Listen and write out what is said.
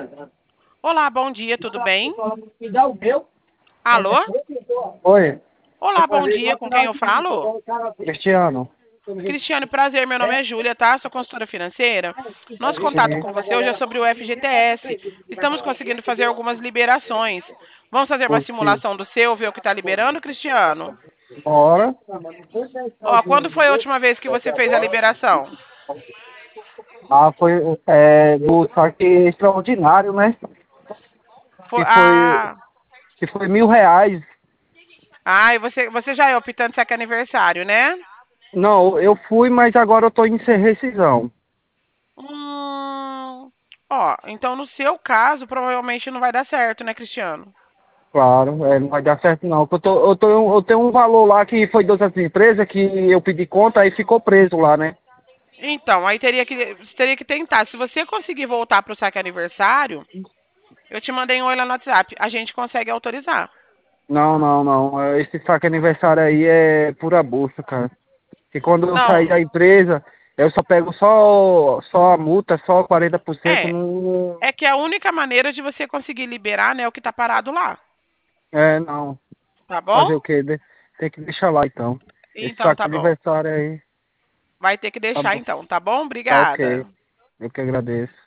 Olá, bom dia, tudo bem? Me dá o meu. Alô? Oi, Olá, bom dia, com quem eu falo? Cristiano. Cristiane, prazer, meu nome é Júlia, tá? Sou consultora financeira. Nosso contato com você hoje é sobre o FGTS. Estamos conseguindo fazer algumas liberações. Vamos fazer uma Ok. simulação do seu, ver o que está liberando, Cristiano? Bora. Ó, quando foi a última vez que você fez a liberação? Foi do saque extraordinário, né? Foi, Que foi, que foi R$ 1.000. e você já é optante saque aniversário, né? Não, eu fui, mas agora eu tô em rescisão. Hum, então no seu caso, provavelmente não vai dar certo, né, Cristiano? Claro, não vai dar certo não. Eu tenho um valor lá que foi de outras empresas que eu pedi conta, aí ficou preso lá, né? Então, aí teria que tentar. Se você conseguir voltar para o saque aniversário, eu te mandei um oi lá no WhatsApp. A gente consegue autorizar. Não, não, não. Esse saque aniversário aí é pura bolsa, cara. Que quando eu sair Não, da empresa, eu só pego só a multa, só 40%. é. Não, É que a única maneira de você conseguir liberar, né, é o que tá parado lá. não. Tá bom? Fazer o quê? Tem que deixar lá então. Esse Então, saco tá de bom. aniversário aí, Vai ter que tá deixar bom. então, tá bom? Tá ok. Obrigada. Eu que agradeço.